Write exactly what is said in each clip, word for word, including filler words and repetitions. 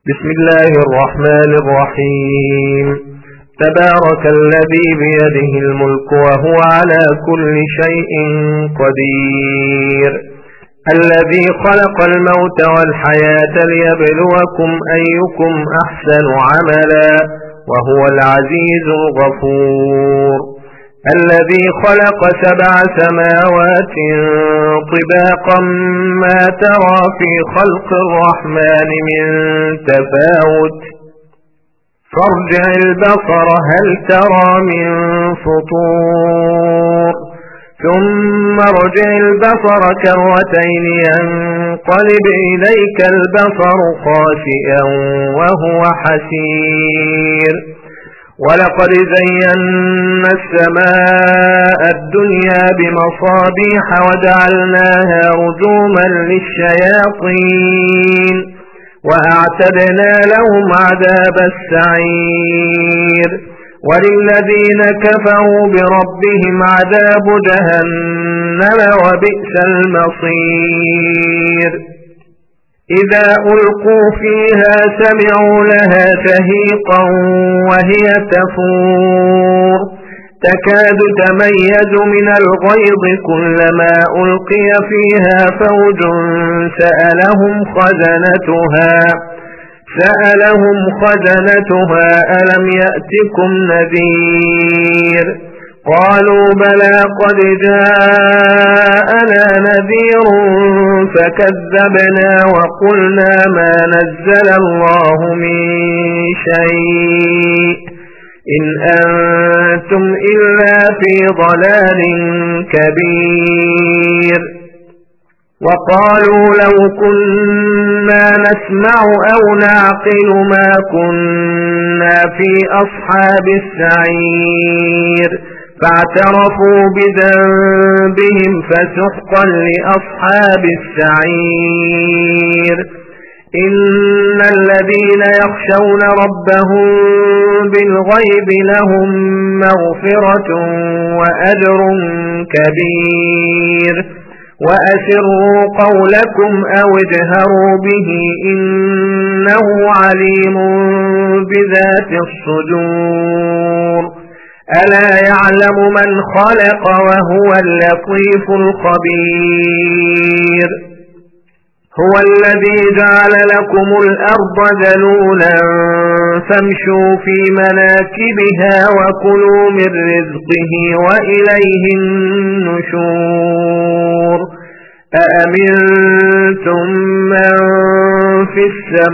بسم الله الرحمن الرحيم. تبارك الذي بيده الملك وهو على كل شيء قدير، الذي خلق الموت والحياة ليبلوكم أيكم أحسن عملا وهو العزيز الغفور، الذي خلق سبع سماوات طباقا ما ترى في خلق الرحمن من تفاوت، فارجع البصر هل ترى من فطور، ثم ارجع البصر كرتين ينقلب إليك البصر خاسئا وهو حسير، ولقد زينا السماء الدنيا بمصابيح وجعلناها رجوما للشياطين وأعتدنا لهم عذاب السعير، وللذين كفروا بربهم عذاب جهنم وبئس المصير. إذا ألقوا فيها سمعوا لها شهيقا وهي تفور تكاد تميز من الغيظ كلما ألقي فيها فوج سألهم خزنتها سألهم خزنتها ألم يأتكم نذير؟ قالوا بلى قد جاءنا نذير فكذبنا وقلنا ما نزل الله من شيء إن أنتم إلا في ضلال كبير. وقالوا لو كنا نسمع أو نعقل ما كنا في أصحاب السعير، فاعترفوا بذنبهم فسحقا لأصحاب السعير. إن الذين يخشون ربهم بالغيب لهم مغفرة وأجر كبير. وأسروا قولكم أو اجهروا به إنه عليم بذات الصدور. ألا يعلم من خلق وهو اللطيف الخبير. هو الذي جعل لكم الأرض ذلولا فامشوا في مناكبها وكلوا من رزقه وإليه النشور. أأمنتم من في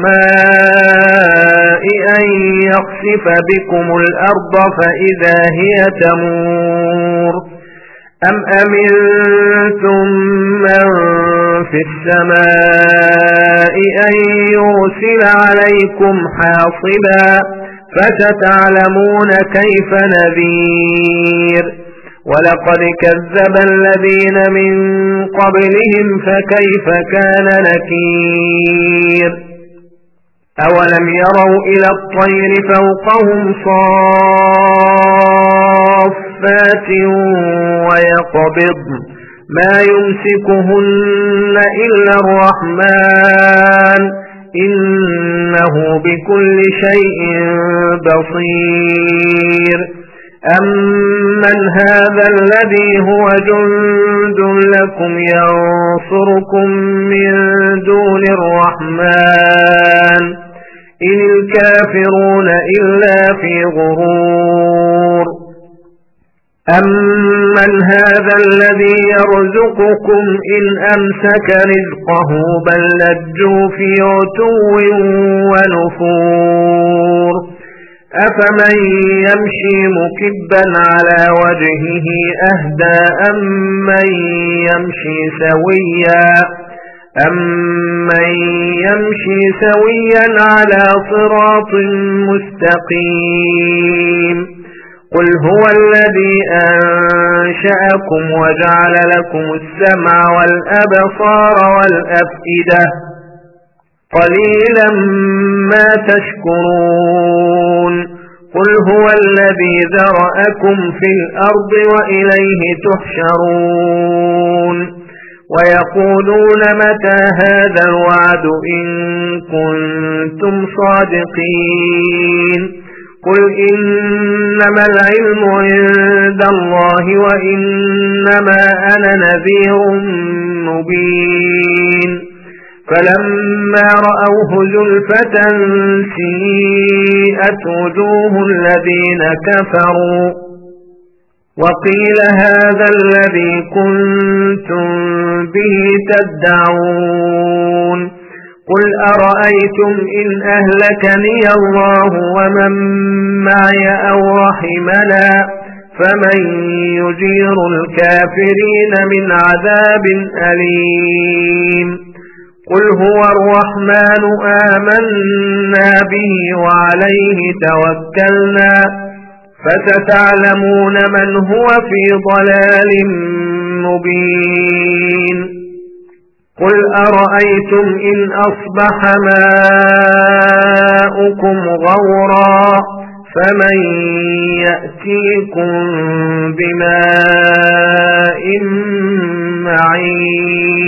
السماء أن يخسف بكم الأرض فإذا هي تمور أم أمنتم من في السماء أن يرسل عليكم حاصبا فستعلمون كيف نذير. ولقد كذب الذين من قبلهم فكيف كان نكير. أولم يروا إلى الطير فوقهم صافات ويقبضن ما يمسكهن إلا الرحمن إنه بكل شيء بصير. أمن هذا الذي هو جند لكم ينصركم من دون الرحمن إن الكافرون إلا في غرور. أمن هذا الذي يرزقكم إن أمسك رزقه بل لجوا في عتو ونفور. أفمن يمشي مكبا على وجهه أهدى أمن يمشي سويا أمن يمشي سويا على صراط مستقيم. قل هو الذي أنشأكم وجعل لكم السمع والأبصار والأفئدة قليلا ما تشكرون. قل هو الذي ذرأكم في الأرض وإليه تحشرون. ويقولون متى هذا الوعد إن كنتم صادقين قل إنما العلم عند الله وإنما أنا نذير مبين فلما رأوه زلفة سيئت وجوه الذين كفروا وقيل هذا الذي كنتم به تدعون قل أرأيتم إن أهلكني الله ومن معي أو رحمنا فمن يجير الكافرين من عذاب أليم قل هو الرحمن آمنا به وعليه توكلنا فستعلمون من هو في ضلال مبين قل أرأيتم إن أصبح ماؤكم غورا فمن يأتيكم بماء معين